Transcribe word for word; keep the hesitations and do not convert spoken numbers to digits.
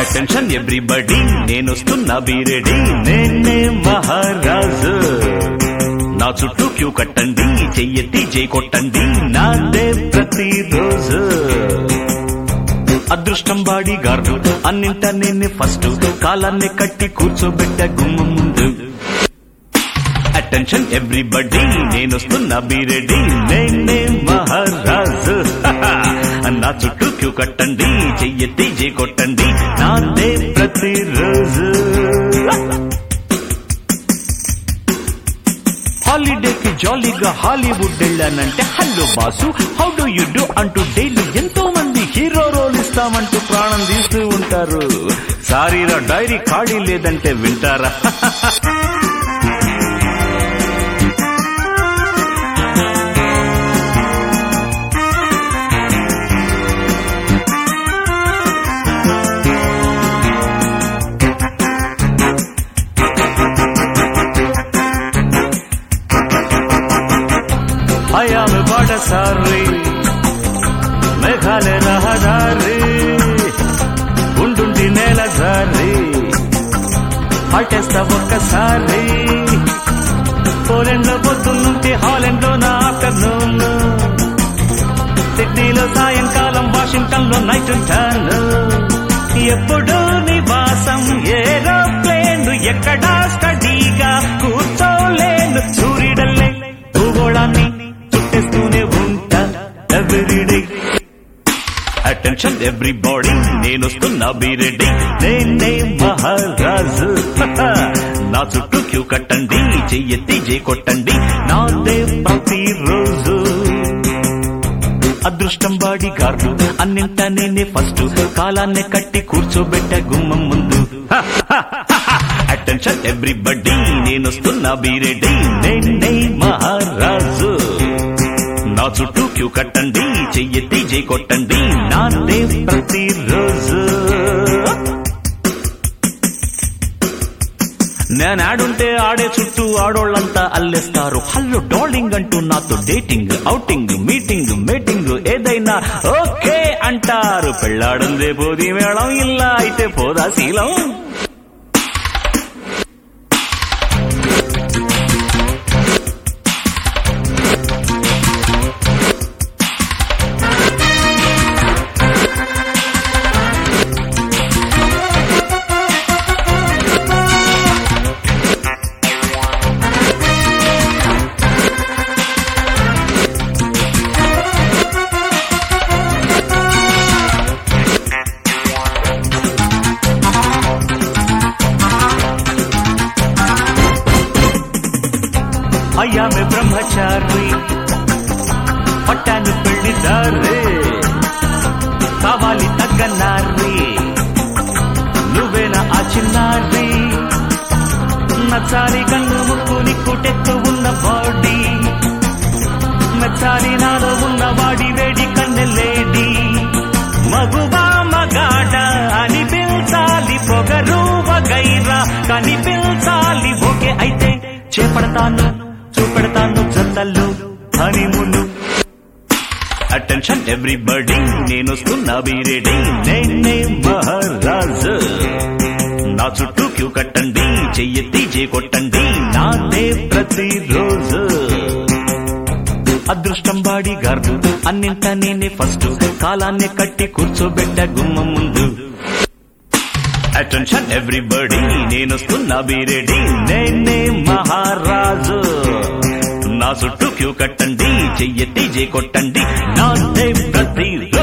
Attention everybody నేనొస్తున్నా be ready నేనే మహారాజు నా చుట్టూ క్యూ కట్టండి చెయ్యెత్తి జై కొట్టండి నాదే ప్రతిరోజు అదృష్టం బాడీ గార్డు అన్నింట నేనే ఫస్ట్ కాలాన్ని కట్టి కూర్చోబెట్ట గుమ్మం ముందు అటెన్షన్ ఎవ్రీబడి నేనొస్తున్నా బీరెడీ నేనే మహారాజు నా చుట్టూ క్యూ కట్టండి చెయ్యెత్తి జై కొట్టండి నాదే ప్రతిరోజు హాలిడేకి జాలీగా హాలీవుడ్ వెళ్ళానంటే hello boss how do you do అంటూ డైలీ ఎంతో మంది హీరో రోల్ ఇస్తామంటూ ప్రాణం తీస్తూ ఉంటారు. సారీరా డైరీ ఖాళీ లేదంటే వింటారా? హయామి బాటసారి మేఘాలయ రహదారి ఉండుండి నేల జారి పట్టేస్తా ఒక్కసారి పోలెండ్ లో పొద్దున్నుంటే హాలెండ్ లో నా ఆఫ్టర్నూన్ సిడ్నీలో సాయంకాలం వాషింగ్టన్ లో నైట్ ఉంటాను ఎప్పుడు నివాసం ఏరోప్లేన్ ఎక్కడా స్టడీగా కూర్చోలేను సూర్యుడల్లే భూగోళాన్ని చుట్టేస్తూనే ఉంటా ఎవ్రీడే అటెన్షన్ ఎవ్రీబాడీ నేనొస్తున్నా బీరెడీ నేనే మహారాజు నా చుట్టూ క్యూ కట్టండి చెయ్యెత్తి జై కొట్టండి నాదే ప్రతిరోజు అదృష్టం బాడీ గార్డు అన్నింట నేనే ఫస్ట్ కాలాన్ని కట్టి కూర్చోబెట్ట గుమ్మం ముందు అటెన్షన్ ఎవ్రీబడి నేనొస్తున్నా బీరెడీ నేనే మహారాజు నా చుట్టూ క్యూ కట్టండి చెయ్యెత్తి జై కొట్టండి నాదే ప్రతిరోజు నేనాడుంటే ఆడే చుట్టూ ఆడోళ్ళంతా అల్లేస్తారు హలో డార్లింగ్ అంటూ నాతో డేటింగ్ ఔటింగ్ మీటింగ్ మీటింగ్ ఏదైనా ఓకే అంటారు. పెళ్ళాడుందే పోది మేళం ఇలా అయితే పోదా శీలం. అయ్యామె బ్రహ్మచారి పట్టాను పెళ్లిదారే కావాలి తగ్గనారి నువ్వేనా ఆ చిన్నారి నచ్చాలి కన్ను ముక్కు నిక్కుటెత్తు ఉన్న బాడీ మెచ్చాలి నాలో ఉన్న వాడి వేడి కన్నెలేడి మగువా మగాడ అనిపించాలి పొగరు వగైరా కనిపించాలి ఓకే అయితే చేపడతాను చూపెడతాను జతల్లో హనీమూన్ అటెన్షన్ ఎవ్రీబడి నేనొస్తున్నా బీరెడీ నేనే మహారాజు నా చుట్టూ క్యూ కట్టండి చెయ్యెత్తి జై కొట్టండి నాదే ప్రతిరోజు అదృష్టం బాడీ గార్డు అన్నింట నేనే ఫస్ట్ కాలాన్ని కట్టి కూర్చోబెట్ట గుమ్మం ముందు అటెన్షన్ ఎవ్రీబడి నేనొస్తున్నా బీరెడీ నేనే మహారాజు నా చుట్టూ క్యూ కట్టండి చెయ్యెత్తి జై కొట్టండి నాదే ప్రతిరోజు